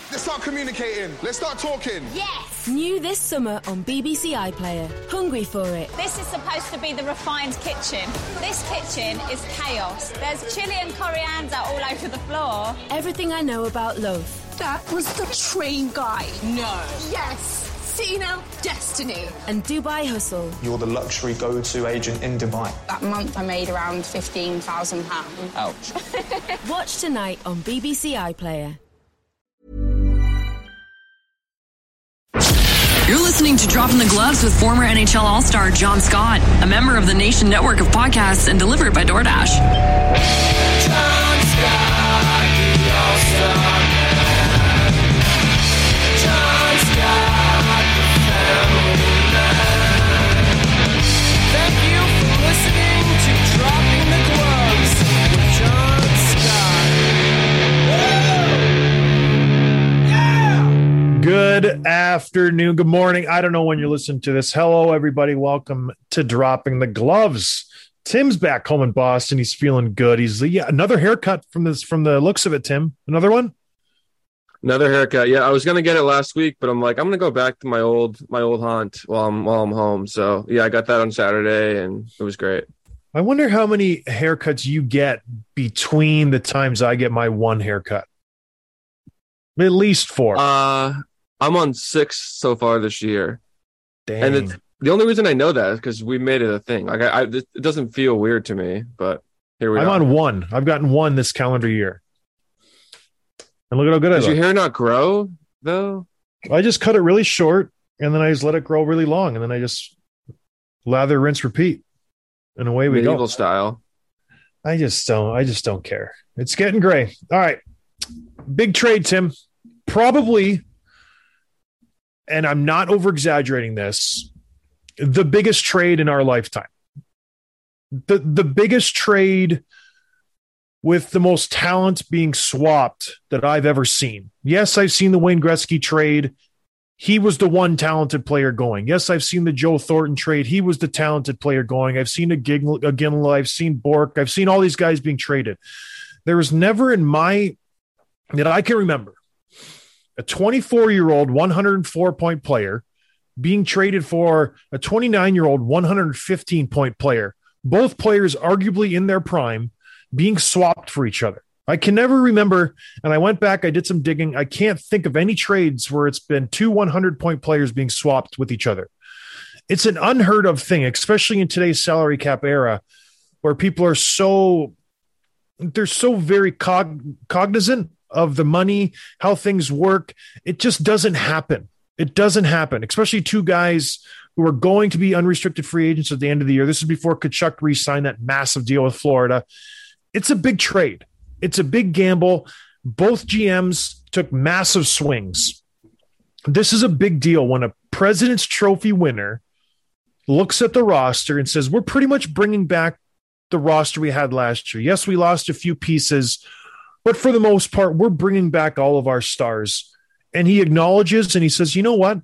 Let's start communicating. Let's start talking. Yes! New this summer on BBC iPlayer. Hungry for it. This is supposed to be the refined kitchen. This kitchen is chaos. There's chilli and coriander all over the floor. Everything I know about love. That was the train guy. No. Yes! Seeing out destiny. And Dubai Hustle. You're the luxury go-to agent in Dubai. That month I made around £15,000. Ouch. Watch tonight on BBC iPlayer. You're listening to Dropping the Gloves with former NHL All-Star John Scott, a member of the Nation Network of podcasts and delivered by DoorDash. John Scott, the All-Star man. John Scott, the family man. Thank you for listening to Dropping the Gloves with John Scott. Yeah! Good afternoon, good morning. I don't know when you're listening to this. Hello, everybody. Welcome to Dropping the Gloves. Tim's back home in Boston. He's feeling good. He's another haircut from the looks of it, Tim. Another one? Another haircut. Yeah, I was gonna get it last week, but I'm like, I'm gonna go back to my old haunt while I'm home. So yeah, I got that on Saturday and it was great. I wonder how many haircuts you get between the times I get my one haircut. At least 4. I'm on 6 so far this year. Dang. And the only reason I know that is because we made it a thing. Like it doesn't feel weird to me, but here we are. I'm on 1. I've gotten 1 this calendar year. And look at how good I look. Does your hair not grow though? I just cut it really short and then I just let it grow really long and then I just lather, rinse, repeat. And away we go. Medieval style. I just don't care. It's getting gray. All right. Big trade, Tim. Probably, and I'm not over-exaggerating this, the biggest trade in our lifetime. The biggest trade with the most talent being swapped that I've ever seen. Yes, I've seen the Wayne Gretzky trade. He was the one talented player going. Yes, I've seen the Joe Thornton trade. He was the talented player going. I've seen a Ginla. I've seen Bork. I've seen all these guys being traded. There was never that I can remember a 24-year-old 104-point player being traded for a 29-year-old 115-point player, both players arguably in their prime, being swapped for each other. I can never remember, and I went back, I did some digging. I can't think of any trades where it's been 2 100-point players being swapped with each other. It's an unheard of thing, especially in today's salary cap era where people are they're so very cognizant of the money, how things work. It just doesn't happen. It doesn't happen, especially 2 guys who are going to be unrestricted free agents at the end of the year. This is before Tkachuk re-signed that massive deal with Florida. It's a big trade. It's a big gamble. Both GMs took massive swings. This is a big deal when a President's Trophy winner looks at the roster and says, we're pretty much bringing back the roster we had last year. Yes, we lost a few pieces, but for the most part, we're bringing back all of our stars. And he acknowledges and he says, you know what?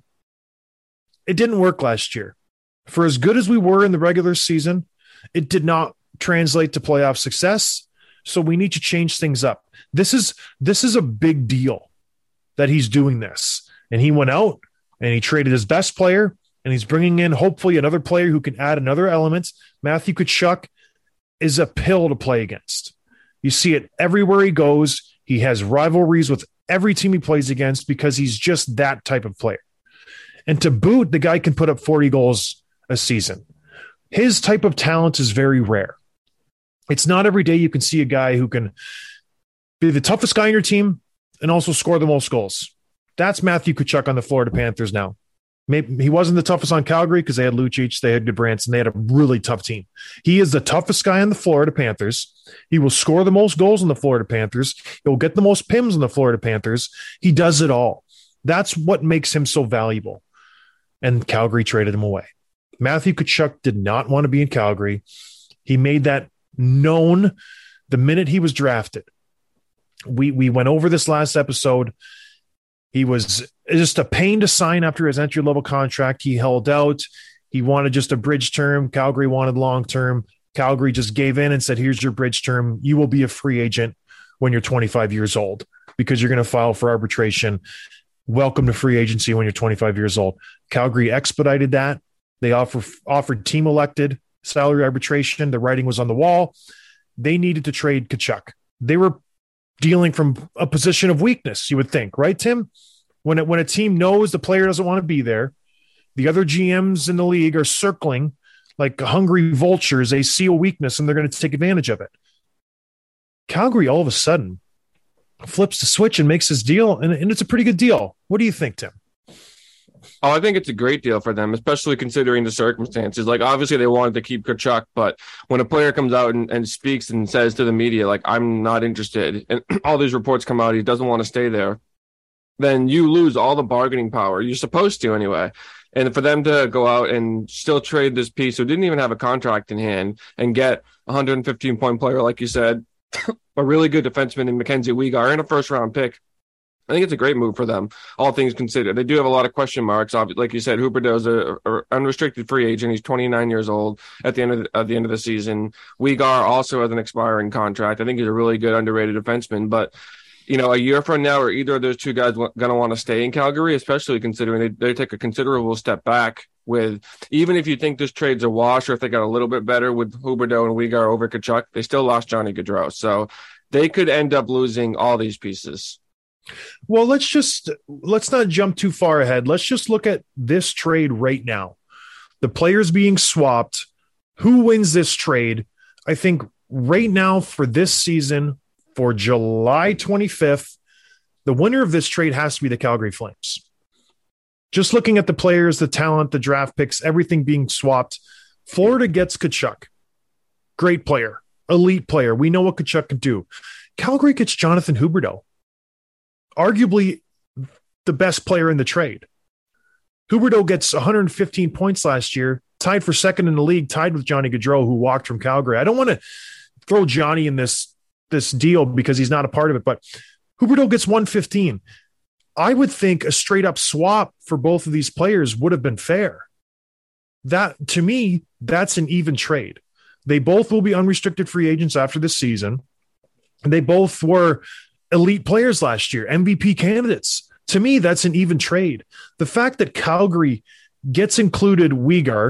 It didn't work last year. For as good as we were in the regular season, it did not translate to playoff success. So we need to change things up. This is a big deal that he's doing this. And he went out and he traded his best player and he's bringing in hopefully another player who can add another element. Matthew Tkachuk is a pill to play against. You see it everywhere he goes. He has rivalries with every team he plays against because he's just that type of player. And to boot, the guy can put up 40 goals a season. His type of talent is very rare. It's not every day you can see a guy who can be the toughest guy on your team and also score the most goals. That's Matthew Tkachuk on the Florida Panthers now. Maybe he wasn't the toughest on Calgary because they had Lucic, they had Goodbranson, they had a really tough team. He is the toughest guy on the Florida Panthers. He will score the most goals in the Florida Panthers. He'll get the most PIMs in the Florida Panthers. He does it all. That's what makes him so valuable. And Calgary traded him away. Matthew Tkachuk did not want to be in Calgary. He made that known the minute he was drafted. We went over this last episode. He was just a pain to sign after his entry-level contract. He held out. He wanted just a bridge term. Calgary wanted long-term. Calgary just gave in and said, here's your bridge term. You will be a free agent when you're 25 years old. because you're going to file for arbitration. Welcome to free agency when you're 25 years old. Calgary expedited that. They offered team elected salary arbitration. The writing was on the wall. They needed to trade Tkachuk. They were dealing from a position of weakness, you would think, right, Tim? When a team knows the player doesn't want to be there, the other GMs in the league are circling like hungry vultures. They see a weakness and they're going to take advantage of it. Calgary all of a sudden flips the switch and makes this deal, and it's a pretty good deal. What do you think, Tim? Oh, I think it's a great deal for them, especially considering the circumstances. Like, obviously, they wanted to keep Tkachuk, but when a player comes out and speaks and says to the media, like, I'm not interested, and all these reports come out, he doesn't want to stay there, then you lose all the bargaining power. You're supposed to anyway. And for them to go out and still trade this piece who didn't even have a contract in hand and get a 115-point player, like you said, a really good defenseman in Mackenzie Weegar and a first-round pick, I think it's a great move for them, all things considered. They do have a lot of question marks. Like you said, Huberdeau's a unrestricted free agent. He's 29 years old at the end of the season. Weegar also has an expiring contract. I think he's a really good underrated defenseman. But, a year from now, are either of those two guys going to want to stay in Calgary, especially considering they take a considerable step back with, even if you think this trade's a wash or if they got a little bit better with Huberdeau and Weegar over Tkachuk, they still lost Johnny Gaudreau. So they could end up losing all these pieces. Well, let's not jump too far ahead. Let's just look at this trade right now. The players being swapped. Who wins this trade? I think right now for this season, for July 25th, the winner of this trade has to be the Calgary Flames. Just looking at the players, the talent, the draft picks, everything being swapped. Florida gets Tkachuk. Great player. Elite player. We know what Tkachuk can do. Calgary gets Jonathan Huberdeau. Arguably the best player in the trade. Huberdeau gets 115 points last year, tied for second in the league, tied with Johnny Gaudreau, who walked from Calgary. I don't want to throw Johnny in this deal because he's not a part of it, but Huberdeau gets 115. I would think a straight up swap for both of these players would have been fair. That, to me, that's an even trade. They both will be unrestricted free agents after this season. They both were elite players last year, MVP candidates. To me, that's an even trade. The fact that Calgary gets included Weegar,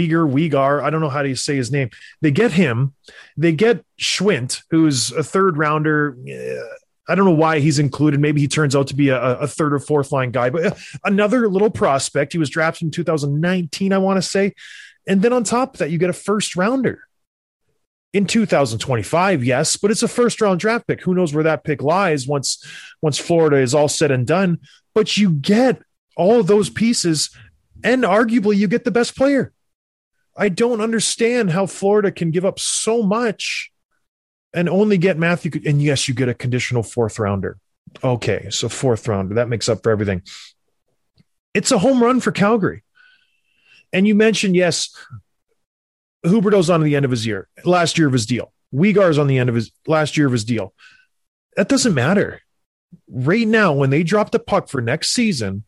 I don't know how to say his name. They get him. They get Schwint, who's a third rounder. I don't know why he's included. Maybe he turns out to be a third or fourth line guy, but another little prospect. He was drafted in 2019, I want to say. And then on top of that, you get a first rounder. In 2025, yes, but it's a first-round draft pick. Who knows where that pick lies once Florida is all said and done. But you get all of those pieces, and arguably you get the best player. I don't understand how Florida can give up so much and only get Matthew. And yes, you get a conditional fourth rounder. Okay, so fourth rounder. That makes up for everything. It's a home run for Calgary. And you mentioned, yes, Huberdeau's on the end of his last year of his deal. Weegar's on the end of his last year of his deal. That doesn't matter. Right now, when they drop the puck for next season,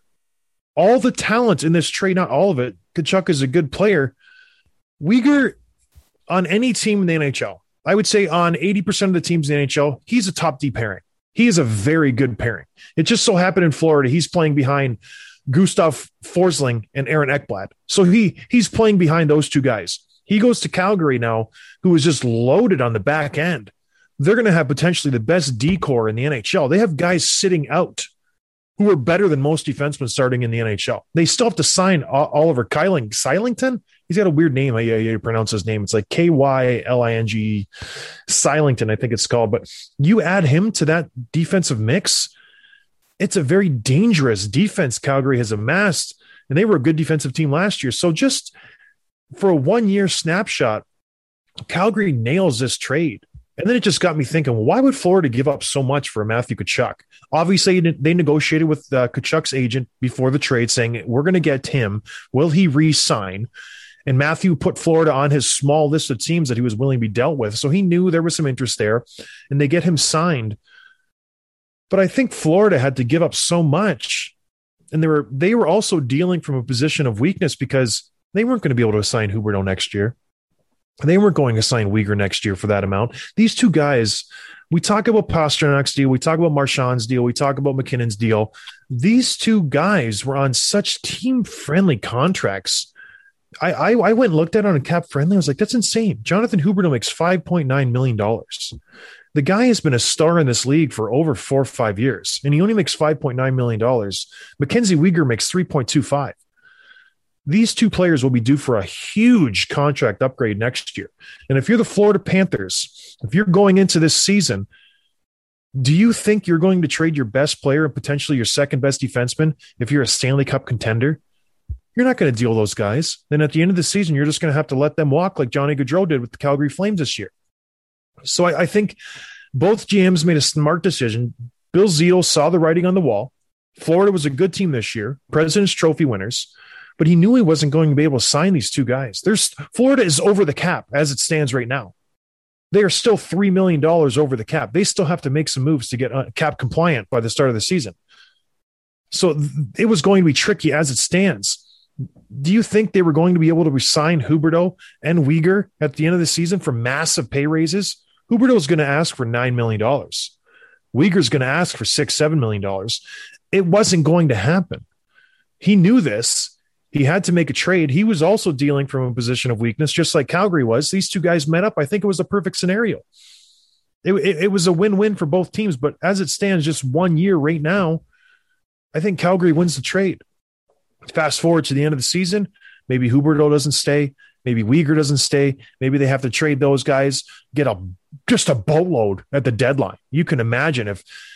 all the talent in this trade, not all of it, Tkachuk is a good player. Weegar, on any team in the NHL, I would say on 80% of the teams in the NHL, he's a top D pairing. He is a very good pairing. It just so happened in Florida, he's playing behind Gustav Forsling and Aaron Ekblad. So he's playing behind those two guys. He goes to Calgary now, who is just loaded on the back end. They're going to have potentially the best D-core in the NHL. They have guys sitting out who are better than most defensemen starting in the NHL. They still have to sign Oliver Kylington. He's got a weird name. I pronounce his name. It's like Kyling, Silington, I think it's called. But you add him to that defensive mix, it's a very dangerous defense Calgary has amassed, and they were a good defensive team last year. So just for a 1-year snapshot, Calgary nails this trade. And then it just got me thinking, why would Florida give up so much for Matthew Tkachuk? Obviously, they negotiated with Tkachuk's agent before the trade saying, we're going to get him. Will he re-sign? And Matthew put Florida on his small list of teams that he was willing to be dealt with. So he knew there was some interest there, and they get him signed. But I think Florida had to give up so much. And they were also dealing from a position of weakness because they weren't going to be able to sign Huberdeau next year. They weren't going to sign Weegar next year for that amount. These two guys We talk about Pasternak's deal. We talk about Marchand's deal. We talk about McKinnon's deal. These two guys were on such team-friendly contracts. I went and looked at it on a cap friendly. I was like, that's insane. Jonathan Huberdeau makes $5.9 million. The guy has been a star in this league for over 4 or 5 years, and he only makes $5.9 million. Mackenzie Weegar makes $3.25. These two players will be due for a huge contract upgrade next year. And if you're the Florida Panthers, if you're going into this season, do you think you're going to trade your best player and potentially your second best defenseman if you're a Stanley Cup contender? You're not going to deal those guys. Then at the end of the season, you're just going to have to let them walk like Johnny Gaudreau did with the Calgary Flames this year. So I think both GMs made a smart decision. Bill Zito saw the writing on the wall. Florida was a good team this year, President's Trophy winners, but he knew he wasn't going to be able to sign these two guys. Florida is over the cap as it stands right now. They are still $3 million over the cap. They still have to make some moves to get cap compliant by the start of the season. So it was going to be tricky as it stands. Do you think they were going to be able to resign Huberdeau and Weegar at the end of the season for massive pay raises? Huberdeau is going to ask for $9 million. Weegar is going to ask for $6-7 million. It wasn't going to happen. He knew this. He had to make a trade. He was also dealing from a position of weakness, just like Calgary was. These two guys met up. I think it was a perfect scenario. It was a win-win for both teams, but as it stands, just 1 year right now, I think Calgary wins the trade. Fast forward to the end of the season, maybe Huberdeau doesn't stay, maybe Weegar doesn't stay, maybe they have to trade those guys, get just a boatload at the deadline. You can imagine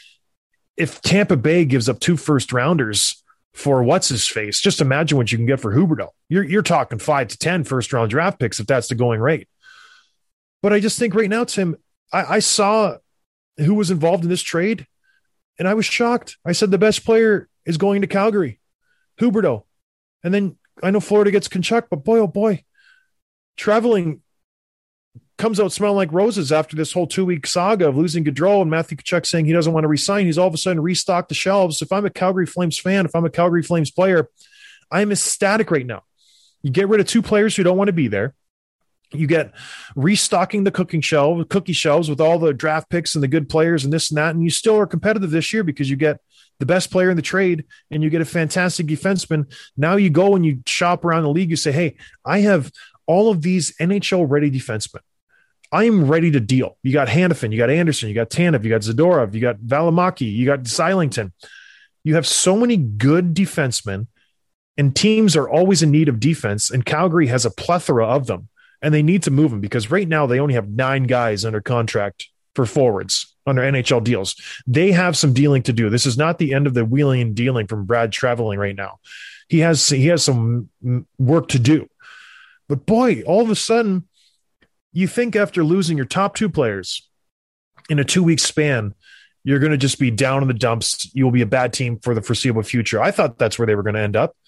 if Tampa Bay gives up 2 first-rounders for what's-his-face, just imagine what you can get for Huberdeau. You're talking 5 to 10 first-round draft picks if that's the going rate. But I just think right now, Tim, I saw who was involved in this trade, and I was shocked. I said the best player is going to Calgary, Huberdeau. And then I know Florida gets Tkachuk, but boy, oh boy, traveling comes out smelling like roses after this whole 2-week saga of losing Gaudreau and Matthew Tkachuk saying he doesn't want to resign. He's all of a sudden restocked the shelves. If I'm a Calgary Flames fan, if I'm a Calgary Flames player, I'm ecstatic right now. You get rid of 2 players who don't want to be there. You get restocking the cookie shelves with all the draft picks and the good players and this and that, and you still are competitive this year because you get the best player in the trade and you get a fantastic defenseman. Now you go and you shop around the league. You say, hey, I have all of these NHL-ready defensemen. I am ready to deal. You got Hanifin, you got Anderson, you got Tanev, you got Zadorov, you got Valimaki, you got Sylington. You have so many good defensemen, and teams are always in need of defense, and Calgary has a plethora of them, and they need to move them because right now they only have 9 guys under contract for forwards under NHL deals. They have some dealing to do. This is not the end of the wheeling and dealing from Brad Traveling right now. He has some work to do. But boy, all of a sudden, you think after losing your top 2 players in a 2-week span, you're going to just be down in the dumps. You will be a bad team for the foreseeable future. I thought that's where they were going to end up.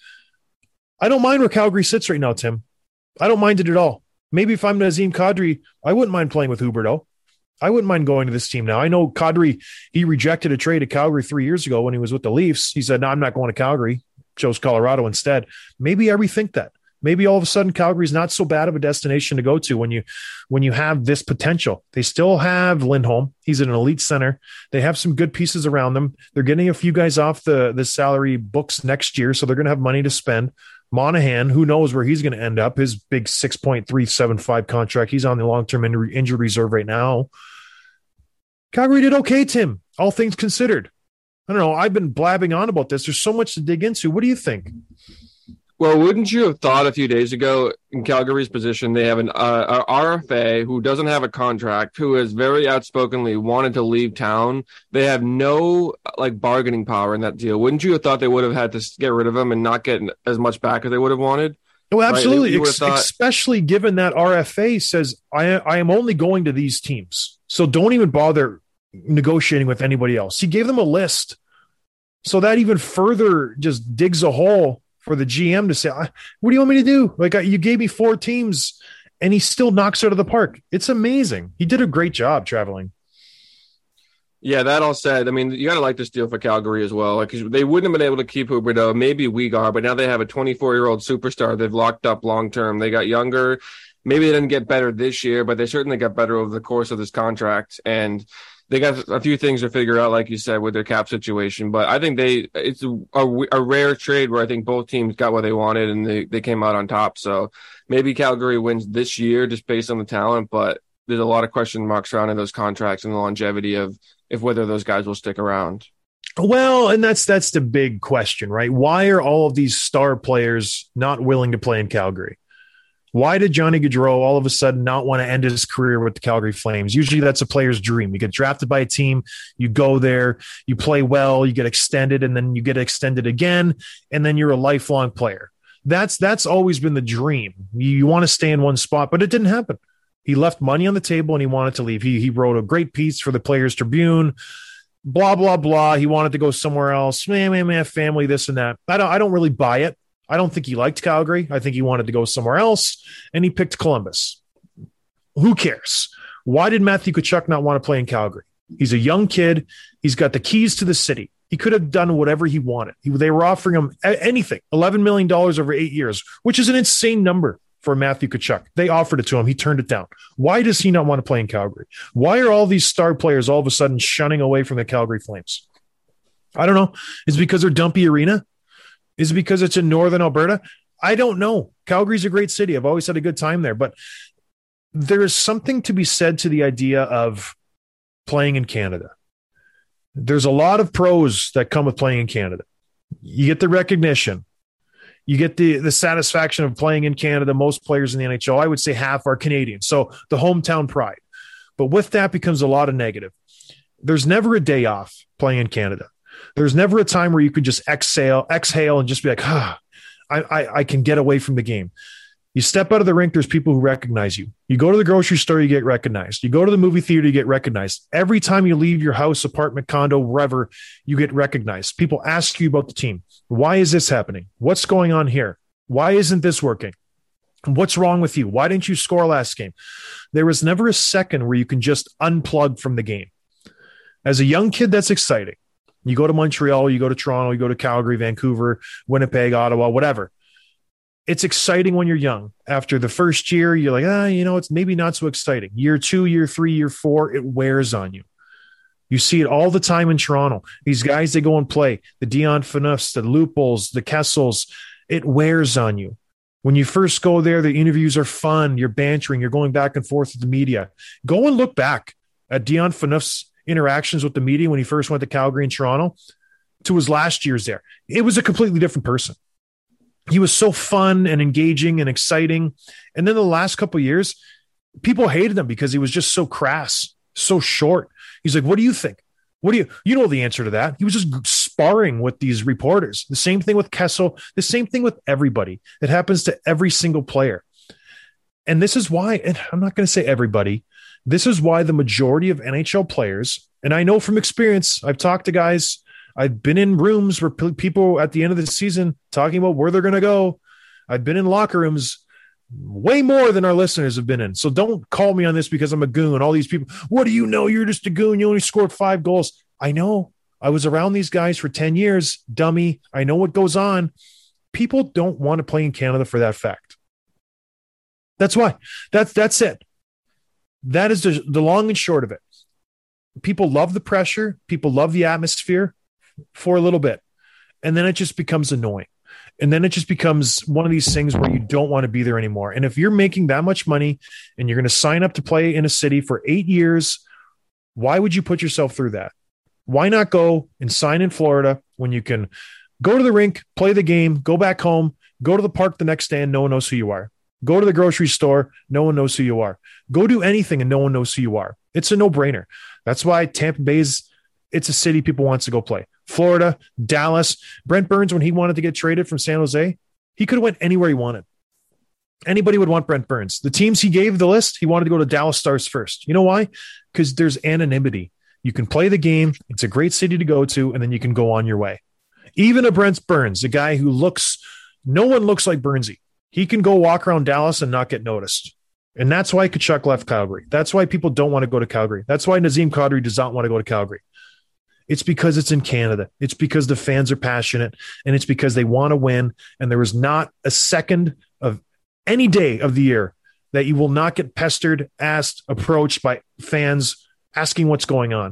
I don't mind where Calgary sits right now, Tim. I don't mind it at all. Maybe if I'm Nazem Kadri, I wouldn't mind playing with Huberdeau. I wouldn't mind going to this team now. I know Kadri, he rejected a trade to Calgary 3 years ago when he was with the Leafs. He said, no, I'm not going to Calgary. Chose Colorado instead. Maybe I rethink that. Maybe all of a sudden Calgary's not so bad of a destination to go to when you have this potential. They still have Lindholm. He's an elite center. They have some good pieces around them. They're getting a few guys off the salary books next year, so they're going to have money to spend. Monahan, who knows where he's going to end up, his big $6.375 contract. He's on the long-term injured reserve right now. Calgary did okay, Tim, all things considered. I don't know. I've been blabbing on about this. There's so much to dig into. What do you think? Well, wouldn't you have thought a few days ago in Calgary's position, they have an RFA who doesn't have a contract, who has very outspokenly wanted to leave town. They have no bargaining power in that deal. Wouldn't you have thought they would have had to get rid of him and not get as much back as they would have wanted? Oh, absolutely. Right? Especially given that RFA says, I am only going to these teams. So don't even bother negotiating with anybody else. He gave them a list. So that even further just digs a hole for the GM to say, what do you want me to do? You gave me 4 teams and he still knocks out of the park. It's amazing. He did a great job traveling. Yeah, that all said, I mean, you got to like this deal for Calgary as well. Because they wouldn't have been able to keep Huberdeau, maybe Weegar, but now they have a 24-year-old superstar they've locked up long-term. They got younger. Maybe they didn't get better this year, but they certainly got better over the course of this contract. And they got a few things to figure out, like you said, with their cap situation. But I think it's a rare trade where I think both teams got what they wanted and they came out on top. So maybe Calgary wins this year just based on the talent, but there's a lot of question marks surrounding those contracts and the longevity of whether those guys will stick around. Well, and that's the big question, right? Why are all of these star players not willing to play in Calgary? Why did Johnny Gaudreau all of a sudden not want to end his career with the Calgary Flames? Usually that's a player's dream. You get drafted by a team, you go there, you play well, you get extended, and then you get extended again, and then you're a lifelong player. That's always been the dream. You want to stay in one spot, but it didn't happen. He left money on the table and he wanted to leave. He wrote a great piece for the Players Tribune, blah, blah, blah. He wanted to go somewhere else. Man, family, this and that. I don't really buy it. I don't think he liked Calgary. I think he wanted to go somewhere else, and he picked Columbus. Who cares? Why did Matthew Tkachuk not want to play in Calgary? He's a young kid. He's got the keys to the city. He could have done whatever he wanted. They were offering him anything, $11 million over 8 years, which is an insane number for Matthew Tkachuk. They offered it to him. He turned it down. Why does he not want to play in Calgary? Why are all these star players all of a sudden shunning away from the Calgary Flames? I don't know. Is it because they're dumpy arena? Is it because it's in northern Alberta? I don't know. Calgary's a great city. I've always had a good time there, but there is something to be said to the idea of playing in Canada. There's a lot of pros that come with playing in Canada. You get the recognition. You get the satisfaction of playing in Canada. Most players in the NHL, I would say half are Canadian. So the hometown pride. But with that becomes a lot of negative. There's never a day off playing in Canada. There's never a time where you could just exhale, and just be like, I can get away from the game. You step out of the rink, there's people who recognize you. You go to the grocery store, you get recognized. You go to the movie theater, you get recognized. Every time you leave your house, apartment, condo, wherever, you get recognized. People ask you about the team. Why is this happening? What's going on here? Why isn't this working? What's wrong with you? Why didn't you score last game? There was never a second where you can just unplug from the game. As a young kid, that's exciting. You go to Montreal, you go to Toronto, you go to Calgary, Vancouver, Winnipeg, Ottawa, whatever. It's exciting when you're young. After the first year, you're like, it's maybe not so exciting. Year 2, year 3, year 4, it wears on you. You see it all the time in Toronto. These guys, they go and play. The Dion Phaneufs, the Lupels, the Kessels, it wears on you. When you first go there, the interviews are fun. You're bantering. You're going back and forth with the media. Go and look back at Dion Phaneuf's interactions with the media when he first went to Calgary and Toronto to his last years there. It was a completely different person. He was so fun and engaging and exciting. And then the last couple of years, people hated him because he was just so crass, so short. He's like, what do you think? You know the answer to that. He was just sparring with these reporters. The same thing with Kessel, the same thing with everybody. It happens to every single player. And this is why, and I'm not going to say everybody, this is why the majority of NHL players, and I know from experience, I've talked to guys, I've been in rooms where people at the end of the season talking about where they're going to go. I've been in locker rooms way more than our listeners have been in. So don't call me on this because I'm a goon. All these people, what do you know? You're just a goon. You only scored 5 goals. I know. I was around these guys for 10 years. Dummy. I know what goes on. People don't want to play in Canada for that fact. That's why. That's it. That is the long and short of it. People love the pressure. People love the atmosphere for a little bit. And then it just becomes annoying. And then it just becomes one of these things where you don't want to be there anymore. And if you're making that much money and you're going to sign up to play in a city for 8 years, why would you put yourself through that? Why not go and sign in Florida when you can go to the rink, play the game, go back home, go to the park the next day and no one knows who you are. Go to the grocery store, no one knows who you are. Go do anything and no one knows who you are. It's a no-brainer. That's why Tampa Bay's, it's a city people wants to go play. Florida, Dallas, Brent Burns, when he wanted to get traded from San Jose, he could have went anywhere he wanted. Anybody would want Brent Burns. The teams he gave the list, he wanted to go to Dallas Stars first. You know why? Because there's anonymity. You can play the game. It's a great city to go to, and then you can go on your way. Even a Brent Burns, a guy who no one looks like Burnsy. He can go walk around Dallas and not get noticed. And that's why Tkachuk left Calgary. That's why people don't want to go to Calgary. That's why Nazem Kadri does not want to go to Calgary. It's because it's in Canada. It's because the fans are passionate, and it's because they want to win. And there is not a second of any day of the year that you will not get pestered, asked, approached by fans asking what's going on.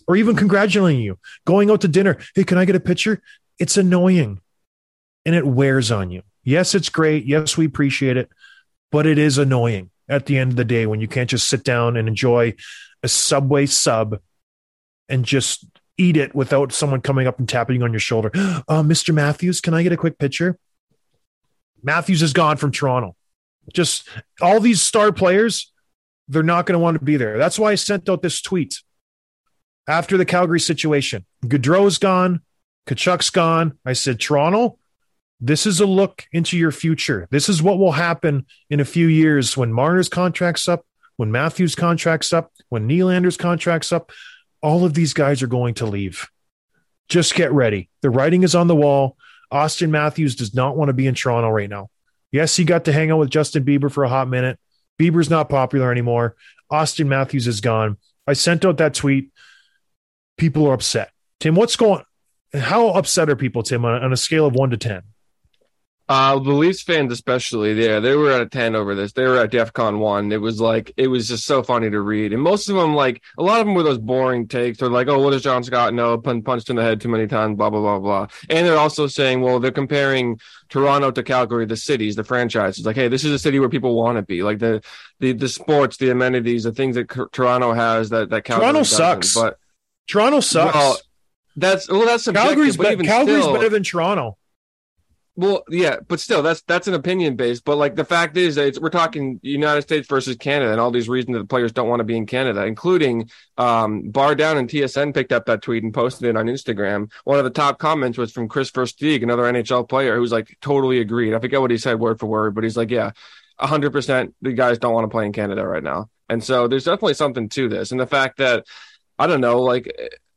or even congratulating you, going out to dinner. Hey, can I get a picture? It's annoying and it wears on you. Yes, it's great. Yes, we appreciate it, but it is annoying at the end of the day when you can't just sit down and enjoy a Subway sub and just eat it without someone coming up and tapping you on your shoulder. Mr. Matthews, can I get a quick picture? Matthews is gone from Toronto. Just all these star players, they're not going to want to be there. That's why I sent out this tweet after the Calgary situation. Gaudreau's gone. Tkachuk's gone. I said, Toronto, this is a look into your future. This is what will happen in a few years when Marner's contract's up, when Matthews' contract's up, when Nylander's contract's up. All of these guys are going to leave. Just get ready. The writing is on the wall. Austin Matthews does not want to be in Toronto right now. Yes, he got to hang out with Justin Bieber for a hot minute. Bieber's not popular anymore. Austin Matthews is gone. I sent out that tweet. People are upset. Tim, how upset are people, Tim, on a scale of 1 to 10? The Leafs fans especially, they were at a 10 over this. They were at DEFCON 1. It was just so funny to read. And most of them, like, a lot of them were those boring takes. They're like, oh, what does John Scott know? Punched in the head too many times, blah, blah, blah, blah. And they're also saying, well, they're comparing Toronto to Calgary, the cities, the franchises. Like, hey, this is a city where people want to be. Like, the sports, the amenities, the things that Toronto has that Calgary Toronto doesn't. sucks. But Toronto sucks. Well, that's subjective. Calgary's Still, better than Toronto. Well, yeah, but still, that's an opinion based. But like the fact is that we're talking United States versus Canada, and all these reasons that the players don't want to be in Canada, including Bar Down and TSN picked up that tweet and posted it on Instagram. One of the top comments was from Chris Versteeg, another NHL player, who's like totally agreed. I forget what he said word for word, but he's like, yeah, 100%. The guys don't want to play in Canada right now, and so there's definitely something to this, and the fact that I don't know, like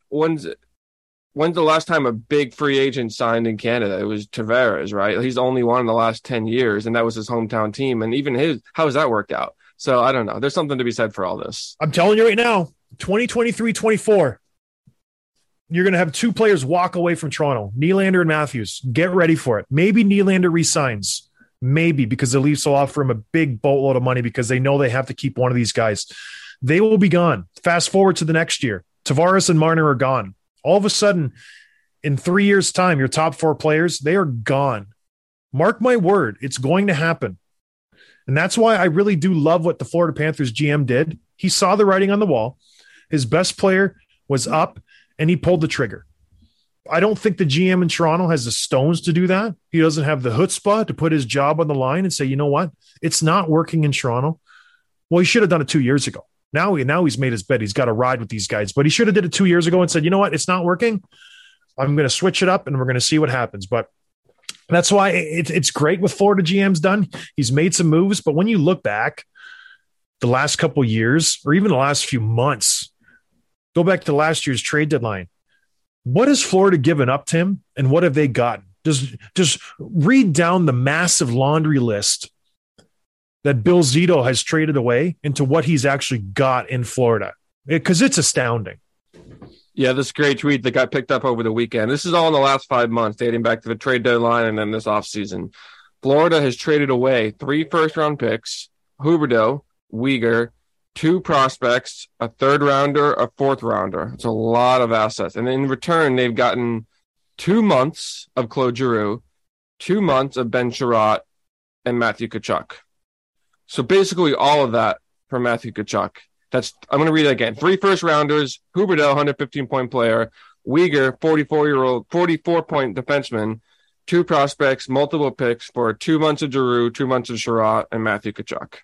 When's the last time a big free agent signed in Canada? It was Tavares, right? He's the only one in the last 10 years, and that was his hometown team. And even how has that worked out? So I don't know. There's something to be said for all this. I'm telling you right now, 2023-24, you're going to have two players walk away from Toronto, Nylander and Matthews. Get ready for it. Maybe Nylander resigns. Maybe, because the Leafs will offer him a big boatload of money because they know they have to keep one of these guys. They will be gone. Fast forward to the next year. Tavares and Marner are gone. All of a sudden, in 3 years' time, your top 4 players, they are gone. Mark my word, it's going to happen. And that's why I really do love what the Florida Panthers GM did. He saw the writing on the wall. His best player was up, and he pulled the trigger. I don't think the GM in Toronto has the stones to do that. He doesn't have the chutzpah to put his job on the line and say, you know what? It's not working in Toronto. Well, he should have done it 2 years ago. Now he's made his bed. He's got to ride with these guys. But he should have did it 2 years ago and said, you know what? It's not working. I'm going to switch it up, and we're going to see what happens. But that's why it's great with Florida GM's done. He's made some moves. But when you look back the last couple of years, or even the last few months, go back to last year's trade deadline. What has Florida given up, Tim? And what have they gotten? Just read down the massive laundry list that Bill Zito has traded away into what he's actually got in Florida, because it's astounding. Yeah, this great tweet that got picked up over the weekend. This is all in the last 5 months, dating back to the trade deadline and then this offseason. Florida has traded away 3 first-round picks, Huberdeau, Weegar, 2 prospects, a 3rd rounder, a 4th rounder. It's a lot of assets. And in return, they've gotten 2 months of Claude Giroux, 2 months of Ben Chiarot, and Matthew Tkachuk. So basically all of that for Matthew Tkachuk. I'm going to read it again. 3 first-rounders, Huberdeau, 115-point player, Weegar, 44-point defenseman, 2 prospects, multiple picks for 2 months of Giroux, 2 months of Chiarot, and Matthew Tkachuk.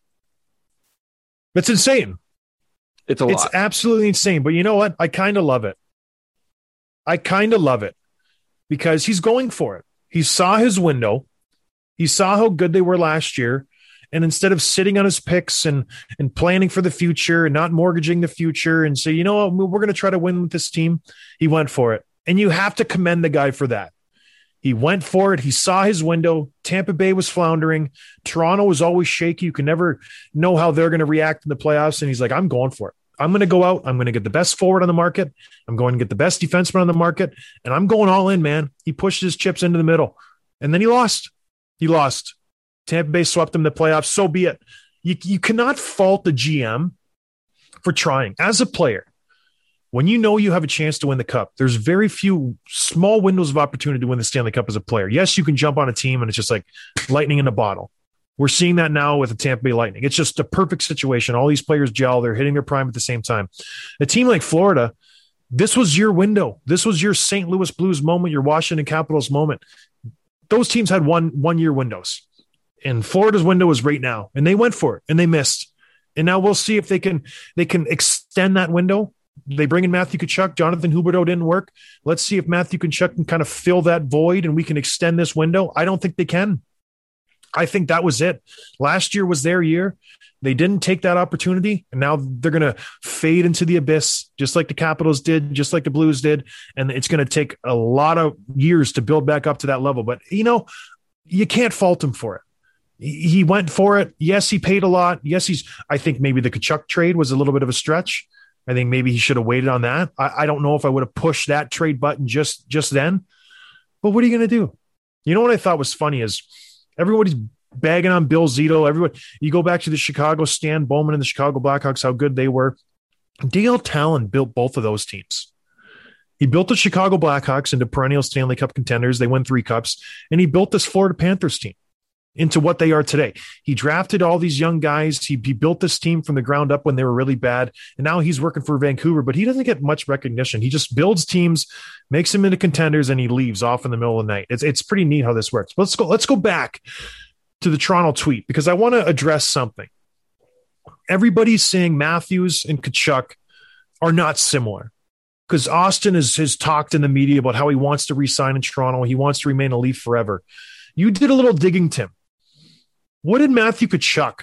That's insane. It's a lot. It's absolutely insane. But you know what? I kind of love it. Because he's going for it. He saw his window. He saw how good they were last year. And instead of sitting on his picks and planning for the future and not mortgaging the future and say, you know what, we're going to try to win with this team, he went for it. And you have to commend the guy for that. He went for it. He saw his window. Tampa Bay was floundering. Toronto was always shaky. You can never know how they're going to react in the playoffs. And he's like, I'm going for it. I'm going to go out. I'm going to get the best forward on the market. I'm going to get the best defenseman on the market. And I'm going all in, man. He pushed his chips into the middle. And then he lost. Tampa Bay swept them in the playoffs. So be it. You cannot fault the GM for trying. As a player, when you know you have a chance to win the cup, there's very few small windows of opportunity to win the Stanley Cup as a player. Yes, you can jump on a team and it's just like lightning in a bottle. We're seeing that now with the Tampa Bay Lightning. It's just a perfect situation. All these players gel. They're hitting their prime at the same time. A team like Florida, this was your window. This was your St. Louis Blues moment, your Washington Capitals moment. Those teams had one-year windows. And Florida's window is right now. And they went for it, and they missed. And now we'll see if they can extend that window. They bring in Matthew Tkachuk. Jonathan Huberdeau didn't work. Let's see if Matthew Tkachuk can kind of fill that void and we can extend this window. I don't think they can. I think that was it. Last year was their year. They didn't take that opportunity, and now they're going to fade into the abyss, just like the Capitals did, just like the Blues did, and it's going to take a lot of years to build back up to that level. But, you can't fault him for it. He went for it. Yes, he paid a lot. Yes, I think maybe the Tkachuk trade was a little bit of a stretch. I think maybe he should have waited on that. I don't know if I would have pushed that trade button just then. But what are you going to do? You know what I thought was funny is everybody's bagging on Bill Zito. You go back to the Chicago, Stan Bowman and the Chicago Blackhawks, how good they were. Dale Talon built both of those teams. He built the Chicago Blackhawks into perennial Stanley Cup contenders. They won 3 cups. And he built this Florida Panthers team into what they are today. He drafted all these young guys. He built this team from the ground up when they were really bad. And now he's working for Vancouver, but he doesn't get much recognition. He just builds teams, makes them into contenders, and he leaves off in the middle of the night. It's pretty neat how this works. But let's go back to the Toronto tweet, because I want to address something. Everybody's saying Matthews and Tkachuk are not similar, because Austin has talked in the media about how he wants to re-sign in Toronto. He wants to remain a Leaf forever. You did a little digging, Tim. What did Matthew Tkachuk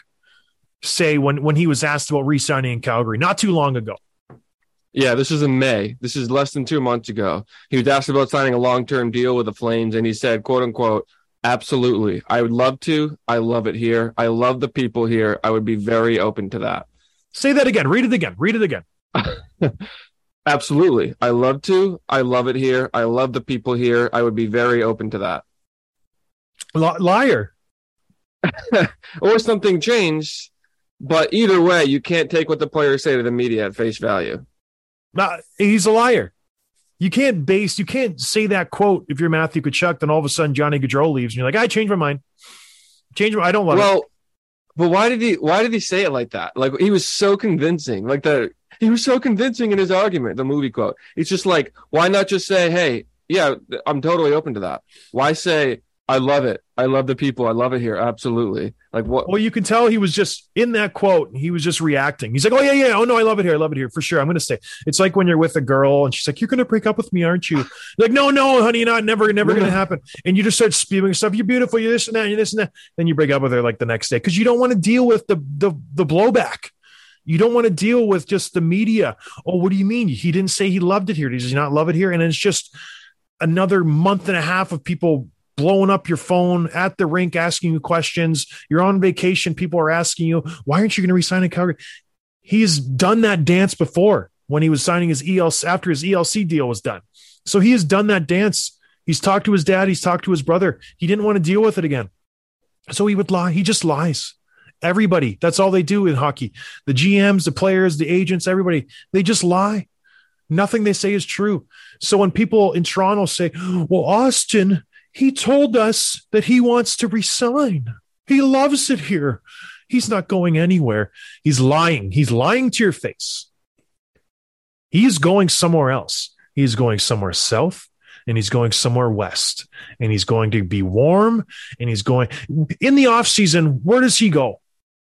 say when he was asked about re-signing in Calgary not too long ago? Yeah, this is in May. This is less than 2 months ago. He was asked about signing a long-term deal with the Flames, and he said, quote unquote, "Absolutely. I would love to. I love it here. I love the people here. I would be very open to that." Say that again. Read it again. Absolutely. I love to. I love it here. I love the people here. I would be very open to that. Liar. Or something changed. But either way, you can't take what the players say to the media at face value. No, he's a liar. You can't say that quote if you're Matthew Tkachuk, then all of a sudden Johnny Gaudreau leaves and you're like, I changed my mind. I don't love it. But why did he say it like that? Like, he was so convincing. He was so convincing in his argument, the movie quote. It's just like, why not just say, hey, yeah, I'm totally open to that. Why say, I love it. I love the people. I love it here. Absolutely. Like, what? Well, you can tell he was just in that quote. He was just reacting. He's like, oh, yeah. Oh, no, I love it here. I love it here. For sure. I'm going to stay. It's like when you're with a girl and she's like, you're going to break up with me, aren't you? You're like, no, honey, you're not. Never going to happen. And you just start spewing stuff. You're beautiful. You're this and that. You're this and that. Then you break up with her like the next day because you don't want to deal with the blowback. You don't want to deal with just the media. Oh, what do you mean? He didn't say he loved it here. Does he not love it here? And it's just another month and a half of people blowing up your phone at the rink, asking you questions. You're on vacation. People are asking you, why aren't you going to resign in Calgary? He's done that dance before when he was signing his ELC after his ELC deal was done. So he has done that dance. He's talked to his dad. He's talked to his brother. He didn't want to deal with it again. So he would lie. He just lies. Everybody. That's all they do in hockey. The GMs, the players, the agents, everybody, they just lie. Nothing they say is true. So when people in Toronto say, well, Austin, he told us that he wants to resign. He loves it here. He's not going anywhere. He's lying. He's lying to your face. He's going somewhere else. He's going somewhere south, and he's going somewhere west, and he's going to be warm, and he's going in the off season. Where does he go?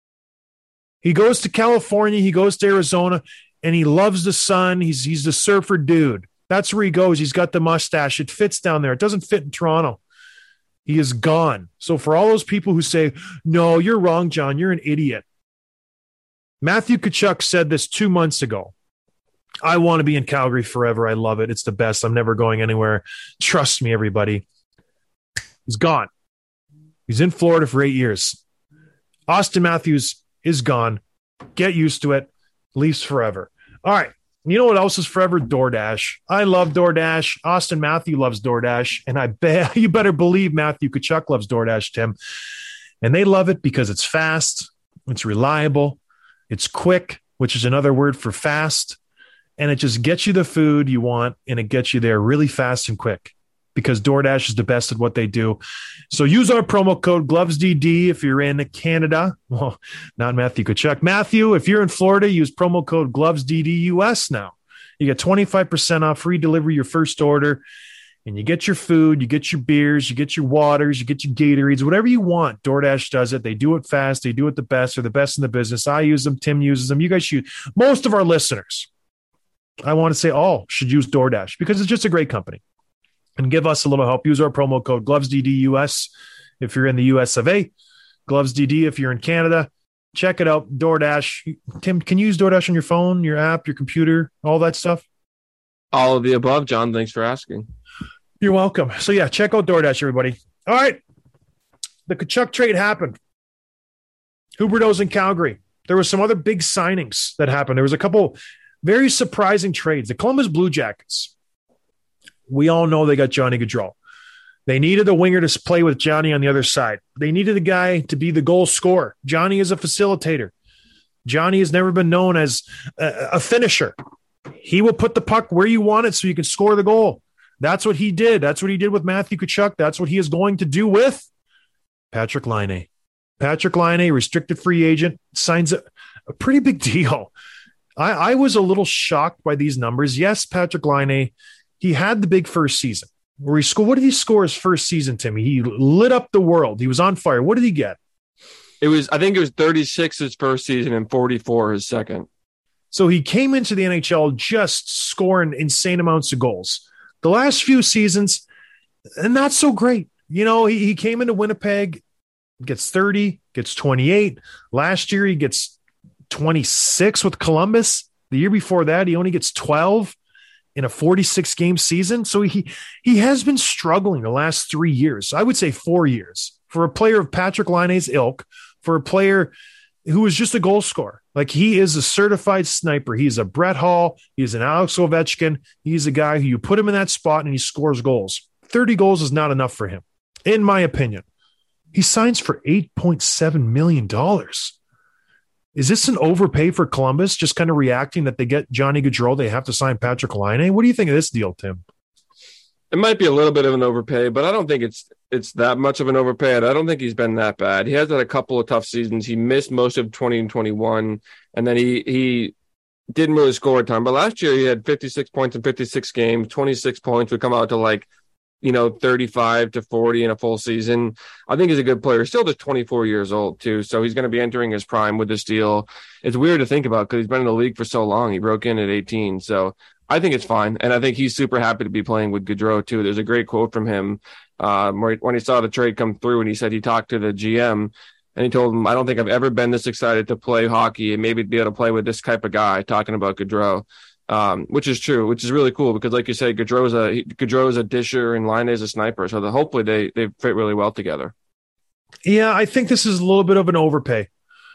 He goes to California. He goes to Arizona, and he loves the sun. He's the surfer dude. That's where he goes. He's got the mustache. It fits down there. It doesn't fit in Toronto. He is gone. So for all those people who say, no, you're wrong, John, you're an idiot. Matthew Tkachuk said this 2 months ago. I want to be in Calgary forever. I love it. It's the best. I'm never going anywhere. Trust me, everybody. He's gone. He's in Florida for 8 years. Austin Matthews is gone. Get used to it. Leafs forever. All right. You know what else is forever? DoorDash. I love DoorDash. Austin Matthew loves DoorDash. And I bet you better believe Matthew Tkachuk loves DoorDash, Tim. And they love it because it's fast. It's reliable. It's quick, which is another word for fast. and it just gets you the food you want, and it gets you there really fast and quick because DoorDash is the best at what they do. So use our promo code GlovesDD if you're in Canada. Well, not Matthew Tkachuk. Matthew, if you're in Florida, use promo code GlovesDDUS now. You get 25% off, free delivery your first order, and you get your food, you get your beers, you get your waters, you get your Gatorades, whatever you want. DoorDash does it. They do it fast. They do it the best. They're the best in the business. I use them. Tim uses them. You guys should. Most of our listeners, I want to say all, should use DoorDash because it's just a great company. And give us a little help. Use our promo code GlovesDDUS if you're in the US of A. GlovesDD if you're in Canada. Check it out. DoorDash. Tim, can you use DoorDash on your phone, your app, your computer, all that stuff? All of the above, John. Thanks for asking. You're welcome. So, yeah, check out DoorDash, everybody. All right. The Tkachuk trade happened. Huberdeau's in Calgary. There were some other big signings that happened. There was a couple very surprising trades. The Columbus Blue Jackets. We all know they got Johnny Gaudreau. They needed a winger to play with Johnny on the other side. They needed a guy to be the goal scorer. Johnny is a facilitator. Johnny has never been known as a finisher. He will put the puck where you want it so you can score the goal. That's what he did. That's what he did with Matthew Tkachuk. That's what he is going to do with Patrik Laine. Patrik Laine, restricted free agent, signs a pretty big deal. I was a little shocked by these numbers. Yes, Patrik Laine, he had the big first season where he scored. What did he score his first season, Timmy? He lit up the world. He was on fire. What did he get? I think it was 36 his first season and 44 his second. So he came into the NHL just scoring insane amounts of goals. The last few seasons, not so great. You know, he came into Winnipeg, gets 30, gets 28. Last year, he gets 26 with Columbus. The year before that, he only gets 12 in a 46-game season. So he has been struggling the last 3 years. I would say 4 years for a player of Patrik Laine's ilk, for a player who is just a goal scorer. Like, he is a certified sniper. He's a Brett Hall. He's an Alex Ovechkin. He's a guy who you put him in that spot and he scores goals. 30 goals is not enough for him, in my opinion. He signs for $8.7 million. Is this an overpay for Columbus, just kind of reacting that they get Johnny Gaudreau, they have to sign Patrik Laine? What do you think of this deal, Tim? It might be a little bit of an overpay, but I don't think it's that much of an overpay. I don't think he's been that bad. He has had a couple of tough seasons. He missed most of 20 and 21, and then he didn't really score a ton. But last year he had 56 points in 56 games, 26 points would come out to 35 to 40 in a full season. I think he's a good player. Still just 24 years old, too. So he's going to be entering his prime with this deal. It's weird to think about because he's been in the league for so long. He broke in at 18. So I think it's fine. And I think he's super happy to be playing with Gaudreau, too. There's a great quote from him when he saw the trade come through, and he said he talked to the GM and he told him, I don't think I've ever been this excited to play hockey and maybe be able to play with this type of guy, talking about Gaudreau. Which is true, which is really cool because, like you say, Gaudreau's a disher and Laine is a sniper. So hopefully they fit really well together. Yeah, I think this is a little bit of an overpay.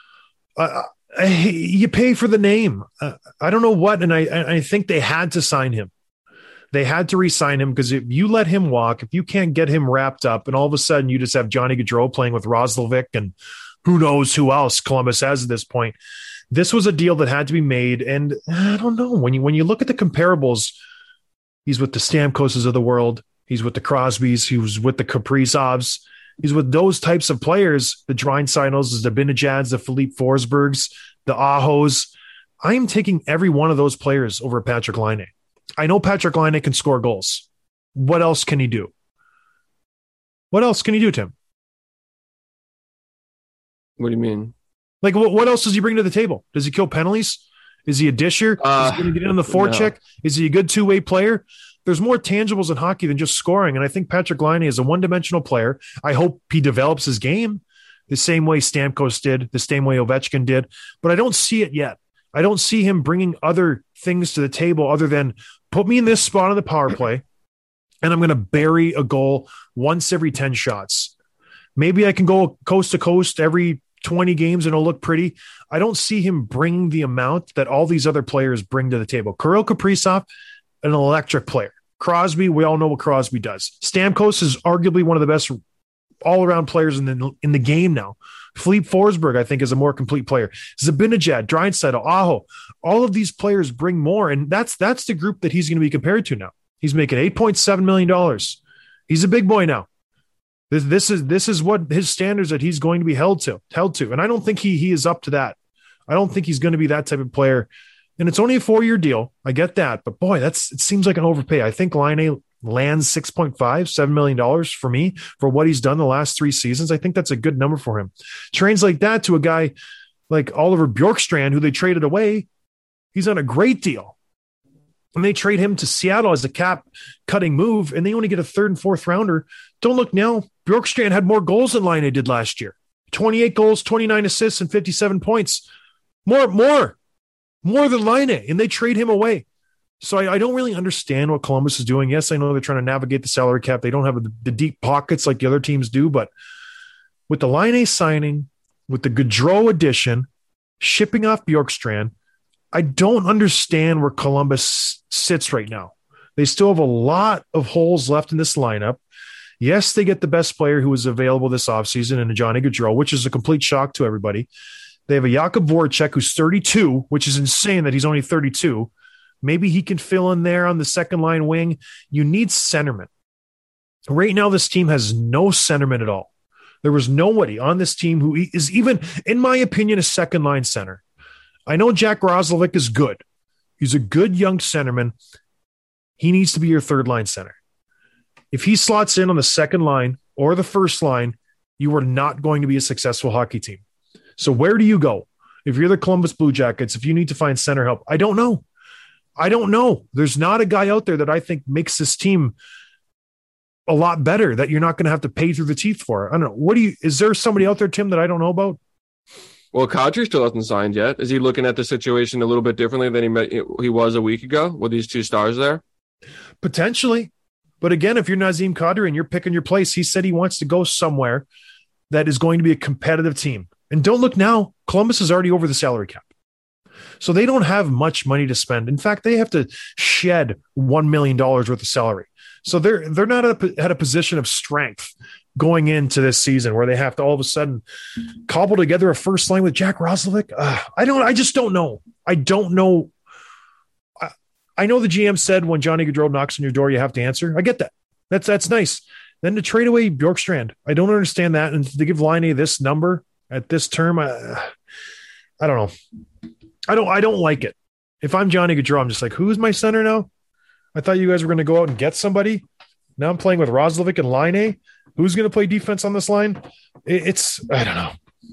You pay for the name. I don't know what, and I think they had to sign him. They had to re-sign him because if you let him walk, if you can't get him wrapped up, and all of a sudden you just have Johnny Gaudreau playing with Roslovic and who knows who else Columbus has at this point. This was a deal that had to be made, and I don't know. When you look at the comparables, he's with the Stamkoses of the world. He's with the Crosbys. He was with the Kaprizovs. He's with those types of players, the Dreisaitl's, the Zibanejads, the Philippe Forsbergs, the Ahos. I am taking every one of those players over Patrik Laine. I know Patrik Laine can score goals. What else can he do? What else can he do, Tim? What do you mean? Like, what else does he bring to the table? Does he kill penalties? Is he a disher? Is he going to get in the forecheck? No. Is he a good two-way player? There's more tangibles in hockey than just scoring, and I think Patrik Laine is a one-dimensional player. I hope he develops his game the same way Stamkos did, the same way Ovechkin did, but I don't see it yet. I don't see him bringing other things to the table other than put me in this spot on the power play, and I'm going to bury a goal once every 10 shots. Maybe I can go coast to coast every 20 games and it'll look pretty. I don't see him bring the amount that all these other players bring to the table. Kirill Kaprizov, an electric player. Crosby, we all know what Crosby does. Stamkos is arguably one of the best all-around players in the game now. Philippe Forsberg, I think, is a more complete player. Zibanejad, Draisaitl, Aho, all of these players bring more, and that's the group that he's going to be compared to now. He's making $8.7 million. He's a big boy now. This is what his standards that he's going to be held to, and I don't think he is up to that. I don't think he's going to be that type of player. And it's only a 4-year deal. I get that, but boy, it seems like an overpay. I think Laine lands $7 million for me for what he's done the last 3 seasons. I think that's a good number for him. Translate that to a guy like Oliver Bjorkstrand, who they traded away. He's on a great deal. And they trade him to Seattle as a cap cutting move, and they only get a 3rd and 4th rounder. Don't look now. Bjorkstrand had more goals than Laine did last year. 28 goals, 29 assists, and 57 points. More than Laine, and they trade him away. So I don't really understand what Columbus is doing. Yes, I know they're trying to navigate the salary cap. They don't have the deep pockets like the other teams do, but with the Laine signing, with the Gaudreau addition, shipping off Bjorkstrand, I don't understand where Columbus sits right now. They still have a lot of holes left in this lineup. Yes, they get the best player who was available this offseason in Johnny Gaudreau, which is a complete shock to everybody. They have a Jakub Voracek who's 32, which is insane that he's only 32. Maybe he can fill in there on the second line wing. You need centermen. Right now, this team has no centermen at all. There was nobody on this team who is even, in my opinion, a second line center. I know Jack Roslovic is good. He's a good young centerman. He needs to be your third line center. If he slots in on the second line or the first line, you are not going to be a successful hockey team. So where do you go? If you're the Columbus Blue Jackets, if you need to find center help, I don't know. There's not a guy out there that I think makes this team a lot better that you're not going to have to pay through the teeth for. I don't know. Is there somebody out there, Tim, that I don't know about? Well, Kadri still hasn't signed yet. Is he looking at the situation a little bit differently than he was a week ago with these 2 stars there? Potentially. But again, if you're Nazem Kadri and you're picking your place, he said he wants to go somewhere that is going to be a competitive team. And don't look now, Columbus is already over the salary cap. So they don't have much money to spend. In fact, they have to shed $1 million worth of salary. So they're not at a position of strength going into this season where they have to all of a sudden cobble together a first line with Jack Roslovic. I just don't know. I don't know. I know the GM said when Johnny Gaudreau knocks on your door, you have to answer. I get that. That's nice. Then to trade away Bjorkstrand, I don't understand that. And to give Laine this number at this term, I don't know. I don't like it. If I'm Johnny Gaudreau, I'm just like, who's my center now? I thought you guys were going to go out and get somebody. Now I'm playing with Roslovic and Laine. Who's going to play defense on this line? I don't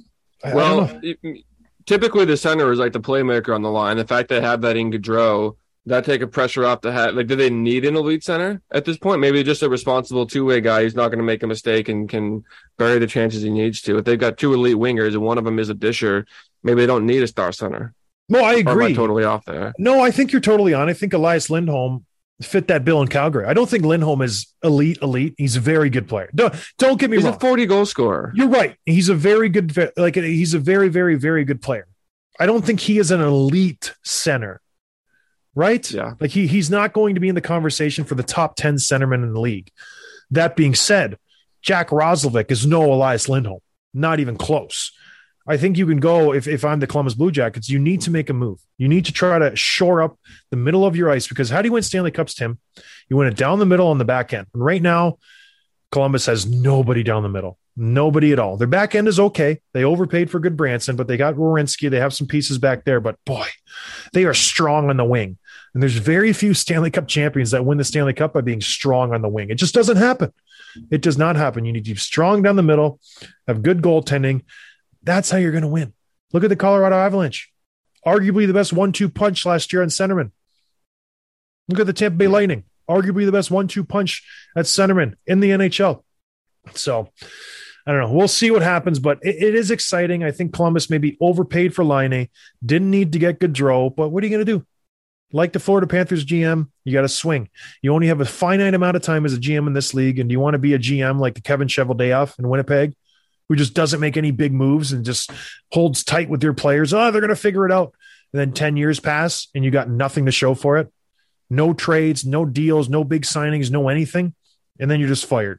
know. Typically the center is like the playmaker on the line. The fact they have that in Gaudreau, that take a pressure off the hat. Like, do they need an elite center at this point? Maybe just a responsible 2-way guy who's not going to make a mistake and can bury the chances he needs to. If they've got 2 elite wingers and one of them is a disher, maybe they don't need a star center. No, I agree. Or am I totally off there? No, I think you're totally on. I think Elias Lindholm fit that bill in Calgary. I don't think Lindholm is elite. He's a very good player. Don't get me wrong. He's a 40-goal scorer. You're right. He's a very good, he's a very, very, very good player. I don't think he is an elite center, right? Yeah. Like he's not going to be in the conversation for the top 10 centermen in the league. That being said, Jack Roslovic is no Elias Lindholm, not even close. I think you can go, if I'm the Columbus Blue Jackets, you need to make a move. You need to try to shore up the middle of your ice, because how do you win Stanley Cups, Tim? You win it down the middle on the back end. And right now, Columbus has nobody down the middle. Nobody at all. Their back end is okay. They overpaid for Goodbranson, but they got Werenski. They have some pieces back there, but boy, they are strong on the wing. And there's very few Stanley Cup champions that win the Stanley Cup by being strong on the wing. It just doesn't happen. It does not happen. You need to be strong down the middle, have good goaltending. That's how you're going to win. Look at the Colorado Avalanche. Arguably the best 1-2 punch last year on centerman. Look at the Tampa Bay Lightning. Arguably the best 1-2 punch at centerman in the NHL. So, I don't know. We'll see what happens, but it is exciting. I think Columbus maybe overpaid for Laine. Didn't need to get Gaudreau, but what are you going to do? Like the Florida Panthers GM, you got to swing. You only have a finite amount of time as a GM in this league, and do you want to be a GM like the Kevin Cheveldayoff in Winnipeg, who just doesn't make any big moves and just holds tight with their players? Oh, they're going to figure it out. And then 10 years pass and you got nothing to show for it. No trades, no deals, no big signings, no anything. And then you're just fired.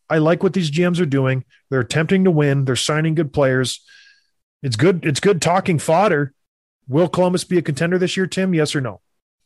I like what these GMs are doing. They're attempting to win. They're signing good players. It's good. It's good talking fodder. Will Columbus be a contender this year, Tim? Yes or no?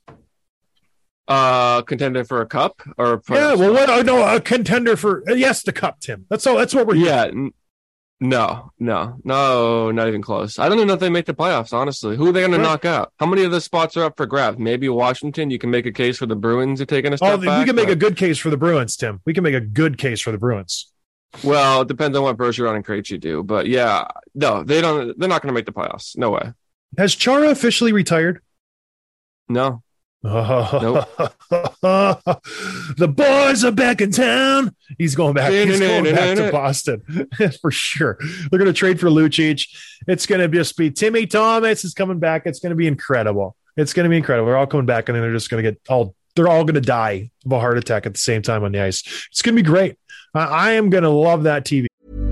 Contender for a cup or a contender for yes, the cup, Tim. That's all. That's what we're No, not even close. I don't even know if they make the playoffs, honestly. Who are they going to knock out? How many of the spots are up for grabs? Maybe Washington. You can make a case for the Bruins are taking a step back. We can make a good case for the Bruins, Tim. We can make a good case for the Bruins. Well, it depends on what Bergeron and Krejci do. But yeah, no, they don't. They're not going to make the playoffs. No way. Has Chara officially retired? No. Nope. The boys are back in town. He's going back. He's going back to Boston for sure. They're going to trade for Lucic. It's going to just be Timmy Thomas is coming back. It's going to be incredible. It's going to be incredible. They're all coming back, and then they're just going to they're all going to die of a heart attack at the same time on the ice. It's going to be great. I am going to love that TV.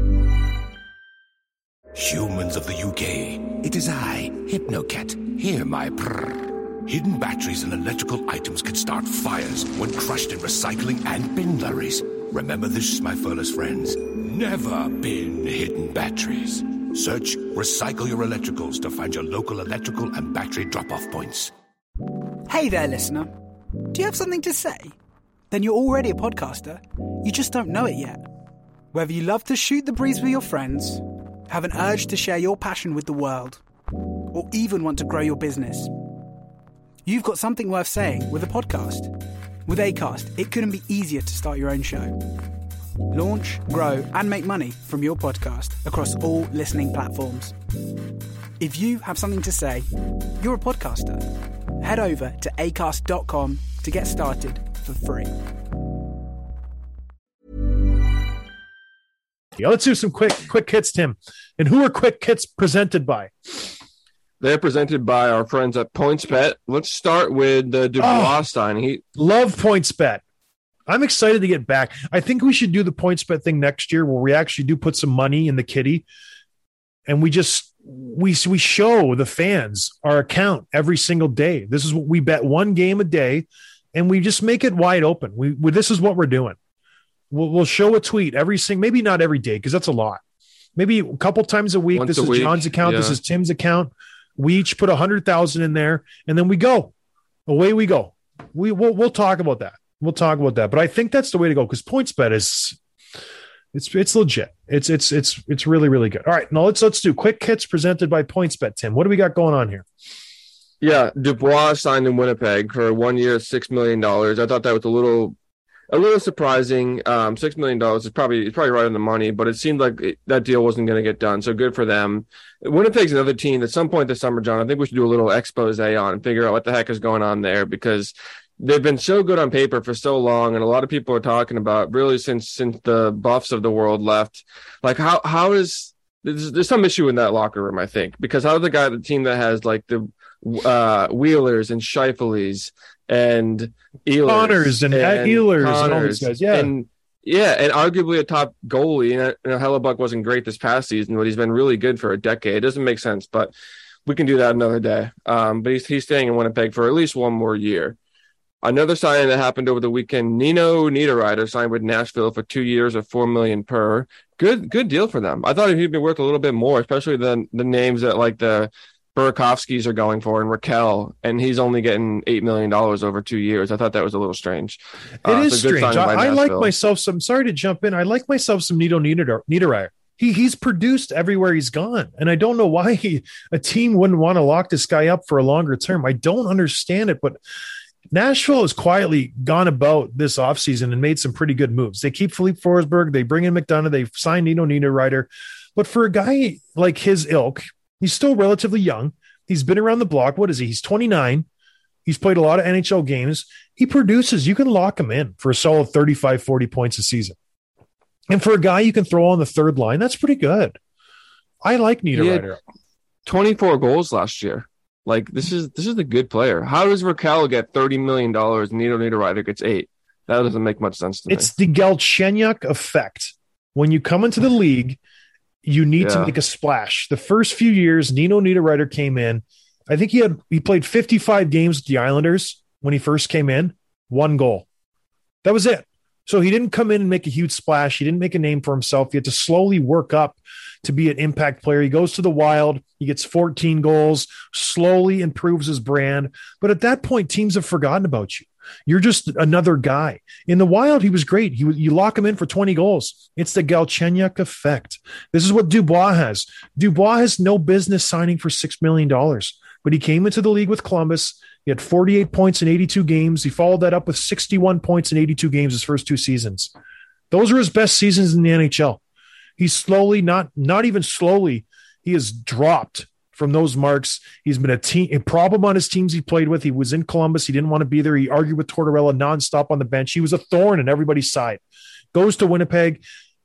Humans of the UK, it is I, Hypnocat. Hear my prrr. Hidden batteries and electrical items can start fires when crushed in recycling and bin lorries. Remember this, my furless friends. Never bin hidden batteries. Search Recycle Your Electricals to find your local electrical and battery drop-off points. Hey there, listener. Do you have something to say? Then you're already a podcaster. You just don't know it yet. Whether you love to shoot the breeze with your friends, have an urge to share your passion with the world, or even want to grow your business, you've got something worth saying with a podcast. With Acast, it couldn't be easier to start your own show. Launch, grow, and make money from your podcast across all listening platforms. If you have something to say, you're a podcaster. Head over to acast.com to get started for free. Yeah, let's do some quick hits, Tim. And who are quick hits presented by? They're presented by our friends at PointsBet. Let's start with the Dubois signing. Love PointsBet. I'm excited to get back. I think we should do the PointsBet thing next year where we actually do put some money in the kitty and we show the fans our account every single day. This is what we bet, one game a day, and we just make it wide open. This is what we're doing. We'll show a tweet maybe not every day because that's a lot. Maybe a couple times a week. This is John's account. Yeah. This is Tim's account. We each put 100,000 in there, and then we go. Away we go. We'll talk about that. We'll talk about that. But I think that's the way to go because PointsBet is it's legit. It's really, really good. All right, now let's do quick hits presented by PointsBet. Tim, what do we got going on here? Yeah, Dubois signed in Winnipeg for 1 year, $6 million. I thought that was a little surprising. $6 million is probably right on the money, but it seemed like that deal wasn't going to get done. So good for them. Winnipeg's another team at some point this summer, John, I think we should do a little expose on and figure out what the heck is going on there because they've been so good on paper for so long. And a lot of people are talking about really since the Buffs of the world left, like how is there's some issue in that locker room, I think, because how the team that has like the Wheelers and Scheifeles and Ehlers Connors and Ehlers and all these guys. Yeah. And arguably a top goalie. And Hellebuck wasn't great this past season, but he's been really good for a decade. It doesn't make sense, but we can do that another day. But he's staying in Winnipeg for at least one more year. Another signing that happened over the weekend, Nino Niederreiter signed with Nashville for 2 years of $4 million per. Good deal for them. I thought he'd be worth a little bit more, especially the names that like the Burakovskis are going for and Raquel, and he's only getting $8 million over 2 years. I thought that was a little strange. It is strange. I like myself some. Sorry to jump in. I like myself some Nino Niederreiter. He's produced everywhere he's gone, and I don't know why a team wouldn't want to lock this guy up for a longer term. I don't understand it, but Nashville has quietly gone about this offseason and made some pretty good moves. They keep Philippe Forsberg. They bring in McDonough. They've signed Nino Niederreiter. But for a guy like his ilk, he's still relatively young. He's been around the block. What is he? He's 29. He's played a lot of NHL games. He produces. You can lock him in for a solid 35, 40 points a season. And for a guy you can throw on the third line, that's pretty good. I like Niederreiter. 24 goals last year. Like, this is a good player. How does Raquel get $30 million and Nino Niederreiter gets $8 million? That doesn't make much sense to me. It's the Galchenyuk effect. When you come into the league, you need to make a splash. The first few years, Nino Niederreiter came in. I think he played 55 games with the Islanders when he first came in. 1 goal. That was it. So he didn't come in and make a huge splash. He didn't make a name for himself. He had to slowly work up to be an impact player. He goes to the Wild. He gets 14 goals, slowly improves his brand. But at that point, teams have forgotten about you. You're just another guy. In the Wild, he was great. You lock him in for 20 goals. It's the Galchenyuk effect. This is what Dubois has. Dubois has no business signing for $6 million, but he came into the league with Columbus. He had 48 points in 82 games. He followed that up with 61 points in 82 games his first 2 seasons. Those are his best seasons in the NHL. He's slowly, not even slowly, he has dropped from those marks. He's been a problem on his teams he played with. He was in Columbus. He didn't want to be there. He argued with Tortorella nonstop on the bench. He was a thorn in everybody's side. Goes to Winnipeg.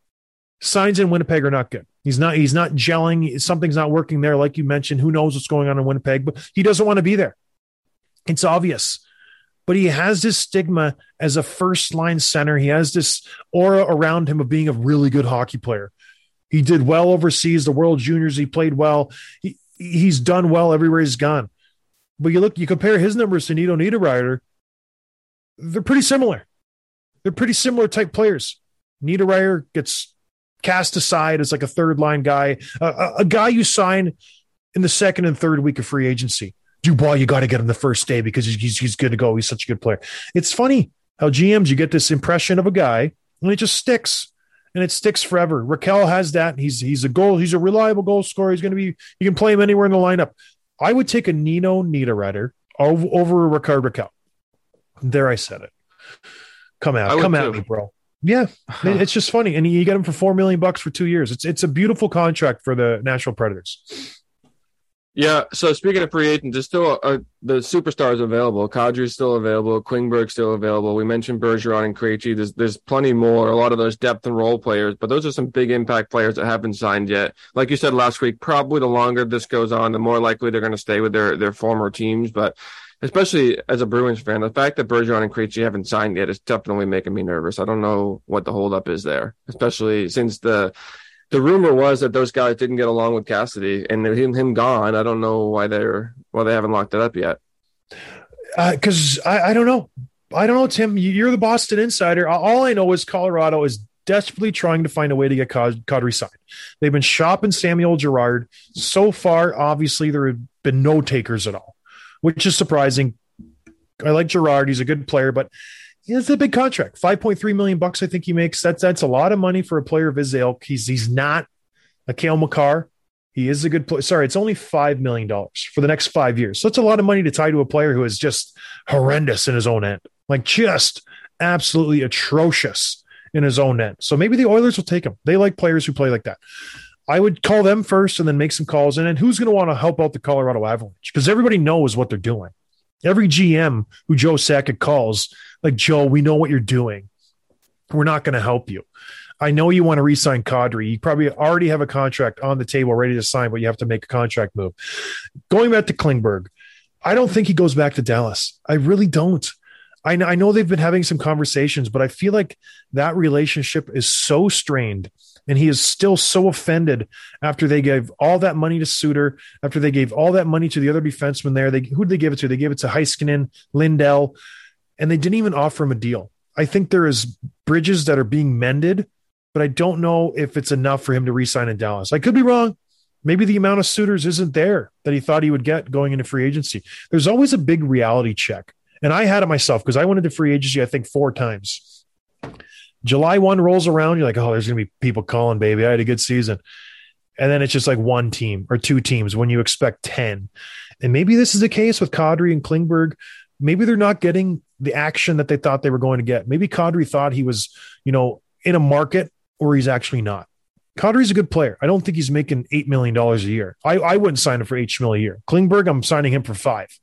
Signs in Winnipeg are not good. He's not gelling. Something's not working there. Like you mentioned, who knows what's going on in Winnipeg, but he doesn't want to be there. It's obvious. But he has this stigma as a first-line center. He has this aura around him of being a really good hockey player. He did well overseas, the World Juniors. He played well. He's done well everywhere he's gone. But you compare his numbers to Nino Niederreiter, they're pretty similar. They're pretty similar type players. Niederreiter gets cast aside as like a third-line guy, a guy you sign in the second and third week of free agency. Dubois, you got to get him the first day because he's good to go. He's such a good player. It's funny how GMs, you get this impression of a guy and it just sticks, and it sticks forever. Raquel has that. He's a reliable goal scorer. You can play him anywhere in the lineup. I would take a Nino Niederreiter over a Rickard Raquel. There, I said it. Come at me, bro. Yeah, it's just funny. And you get him for $4 million for 2 years. It's a beautiful contract for the Nashville Predators. Yeah, so speaking of free agents, there's still the superstars available. Kadri's still available. Klingberg's still available. We mentioned Bergeron and Krejci. There's plenty more, a lot of those depth and role players, but those are some big impact players that haven't signed yet. Like you said last week, probably the longer this goes on, the more likely they're going to stay with their former teams. But especially as a Bruins fan, the fact that Bergeron and Krejci haven't signed yet is definitely making me nervous. I don't know what the holdup is there, especially since the rumor was that those guys didn't get along with Cassidy, and him gone. I don't know why they haven't locked it up yet. Because I don't know. I don't know, Tim. You're the Boston insider. All I know is Colorado is desperately trying to find a way to get Kadri signed. They've been shopping Samuel Girard. So far, obviously, there have been no takers at all, which is surprising. I like Girard. He's a good player, but it's a big contract. $5.3 million I think he makes. That's a lot of money for a player of his ilk. He's not a Cale Makar. He is a good player. Sorry, it's only $5 million for the next 5 years. So it's a lot of money to tie to a player who is just horrendous in his own end. Like just absolutely atrocious in his own end. So maybe the Oilers will take him. They like players who play like that. I would call them first and then make some calls. And then who's going to want to help out the Colorado Avalanche? Because everybody knows what they're doing. Every GM who Joe Sakic calls, like, Joe, we know what you're doing. We're not going to help you. I know you want to re-sign Kadri. You probably already have a contract on the table ready to sign, but you have to make a contract move. Going back to Klingberg, I don't think he goes back to Dallas. I really don't. I know they've been having some conversations, but I feel like that relationship is so strained, and he is still so offended after they gave all that money to Suter, after they gave all that money to the other defensemen there. Who did they give it to? They gave it to Heiskanen, Lindell, and they didn't even offer him a deal. I think there is bridges that are being mended, but I don't know if it's enough for him to re-sign in Dallas. I could be wrong. Maybe the amount of suitors isn't there that he thought he would get going into free agency. There's always a big reality check. And I had it myself because I went into free agency, I think, 4 times. July 1 rolls around. You're like, oh, there's going to be people calling, baby. I had a good season. And then it's just like 1 team or 2 teams when you expect 10. And maybe this is the case with Kadri and Klingberg. Maybe they're not getting the action that they thought they were going to get. Maybe Kadri thought he was, in a market where he's actually not. Kadri's a good player. I don't think he's making $8 million a year. I wouldn't sign him for $8 million a year. Klingberg, I'm signing him for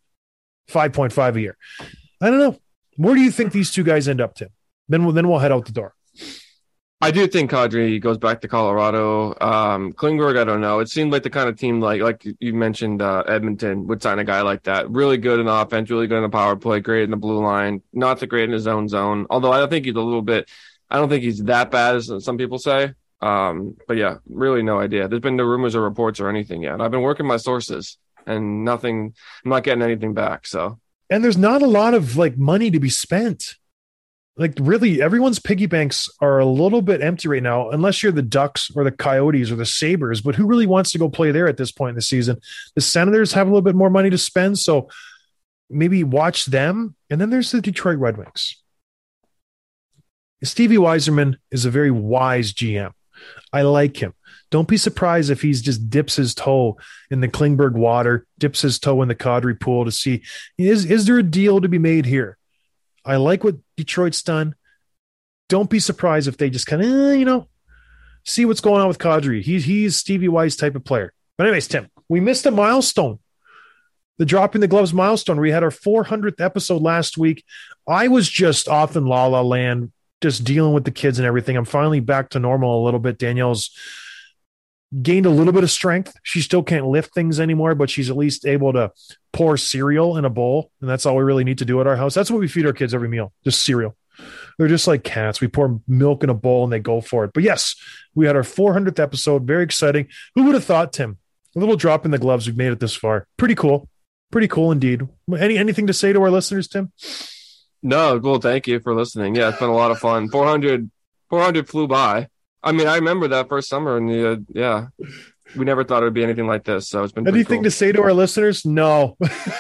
5.5 a year. I don't know. Where do you think these 2 guys end up, Tim? Then we'll head out the door. I do think Kadri goes back to Colorado. Klingberg, I don't know. It seemed like the kind of team like you mentioned, Edmonton would sign a guy like that. Really good in offense, really good in the power play, great in the blue line, not so great in his own zone. Although I don't think he's that bad as some people say. But yeah, really no idea. There's been no rumors or reports or anything yet. I've been working my sources and nothing. I'm not getting anything back. So, and there's not a lot of money to be spent. Like really, everyone's piggy banks are a little bit empty right now, unless you're the Ducks or the Coyotes or the Sabres. But who really wants to go play there at this point in the season? The Senators have a little bit more money to spend, so maybe watch them. And then there's the Detroit Red Wings. Stevie Yzerman is a very wise GM. I like him. Don't be surprised if he's just dips his toe in the Klingberg water, dips his toe in the Kadri pool to see, is there a deal to be made here? I like what Detroit's done. Don't be surprised if they just kind of, see what's going on with Kadri. He's Stevie Y's type of player. But anyways, Tim, we missed a milestone. The Dropping the Gloves milestone. We had our 400th episode last week. I was just off in La La Land, just dealing with the kids and everything. I'm finally back to normal a little bit. Danielle's gained a little bit of strength. She still can't lift things anymore, but she's at least able to pour cereal in a bowl. And that's all we really need to do at our house. That's what we feed our kids every meal, just cereal. They're just like cats. We pour milk in a bowl and they go for it. But yes, we had our 400th episode. Very exciting. Who would have thought, Tim? A little drop in the gloves. We've made it this far. Pretty cool. Pretty cool indeed. Anything to say to our listeners, Tim? No, well, thank you for listening. Yeah, it's been a lot of fun. 400 flew by. I mean, I remember that first summer, and we never thought it would be anything like this. So it's been anything to say to our listeners? No.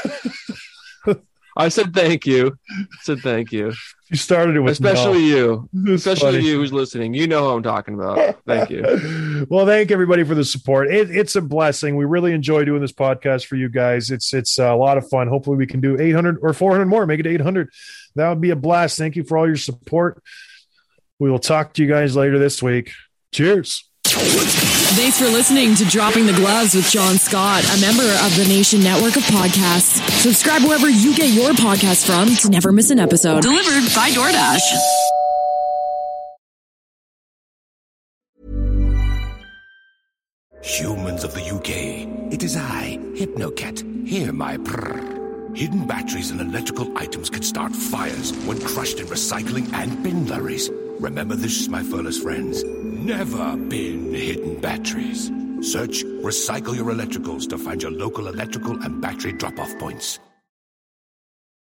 I said thank you. You started it with especially you, especially you who's listening. You know who I'm talking about. Thank you. Well, thank everybody for the support. It's a blessing. We really enjoy doing this podcast for you guys. It's a lot of fun. Hopefully, we can do 800 or 400 more. Make it 800. That would be a blast. Thank you for all your support. We will talk to you guys later this week. Cheers. Thanks for listening to Dropping the Gloves with John Scott, a member of the Nation Network of Podcasts. Subscribe wherever you get your podcasts from to never miss an episode. Delivered by DoorDash. Humans of the UK, it is I, Hypnocat. Hear my prrr. Hidden batteries and electrical items can start fires when crushed in recycling and bin lorries. Remember this, my furless friends. Never bin hidden batteries. Search Recycle Your Electricals to find your local electrical and battery drop-off points.